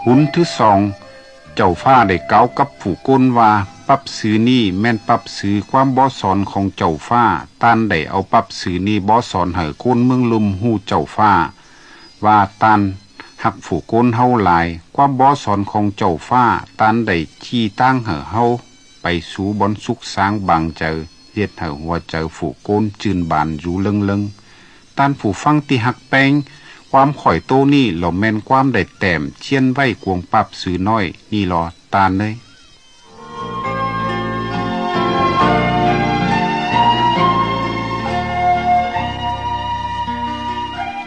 หุนที่สองเจ้าฟ้าได้เกล่าวกับผู้ก้นว่าปรับซื้อนี่แม่นปรับซื้อความบ่สอนของเจ้าฟ้าตันได้เอาปรับซื้อนี่บ่สอนให้คนเมืองลุมฮู้เจ้าฟ้าว่าตันหักผู้ก้นเฮาหลายความบ่สอนของเจ้าฟ้าตันได้ชี้ตั้งให้เฮาไปสู่บอนสุขสร้างบางเจอเฮ็ดให้หัวใจผู้ก้นจืนบานอยู่เลิงๆตันผู้ฟังที่หักแป้งความข่อยโตนี่หล่อแม่นความได้แต้มเชียนไว้กวงปรับซื้อน้อยนี่หรอตาลเลย